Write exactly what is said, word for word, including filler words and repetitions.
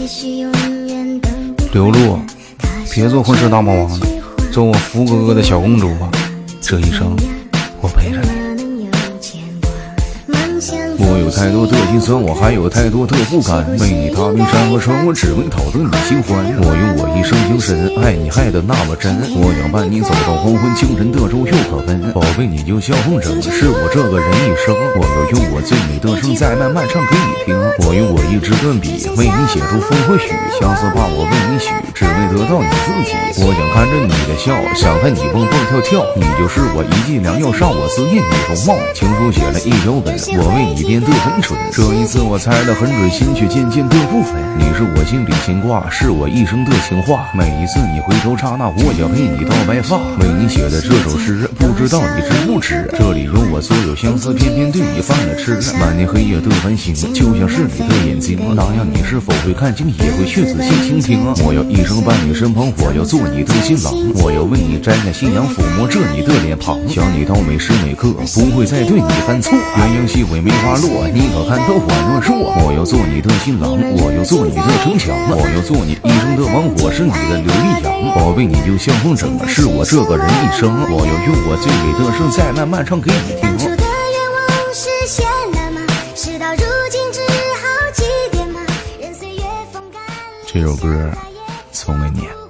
刘露，别做混世大魔王了，做我福哥哥的小公主吧，这一生我陪着你。我有太多的心酸，我还有太多的不甘，为你踏冰山和川，我只为讨得你心欢。我用我一生精神爱你爱得那么真，我想伴你走到黄昏，清晨的粥又可温。宝贝，你就像风筝，是我这个人一生。我要用我最美的声再慢慢唱给你听。我用我一支đơn笔为你写出风和雨，相思话我为你许，只为得到你自己。我想看着你的笑，想看你蹦蹦跳跳，你就是我一剂良药，让我思念你容貌。情书写了一脚本，我为你编得很蠢，这一次我猜得很准，心却渐渐的不稳。你是我心里牵挂，是我一生的情话，每一次你回头刹那，我想陪你到白发。为你写的这首诗，不知道你知不知，这里有我所有相思，偏偏对你犯了痴。满天黑夜的繁星，就像是你的眼睛，那样你是否会看清，也会去仔细倾听。我要一生伴你身旁，我要做你的新郎，我要为你摘下新娘，抚摸着你的脸庞，想你到每时每刻，不会再对你犯错。鸳鸯戏会梅花落，你可看都宛若若。我要做你的新郎，我要做你的城墙，我要做你一生的王，我是你的刘力扬。宝贝，你就像风筝，是我这个人一生。我要用我最美的声再慢慢唱给你听。 当初的愿望实现了吗？事到如今只好祭奠吗？任岁月风干。 这首歌送给你。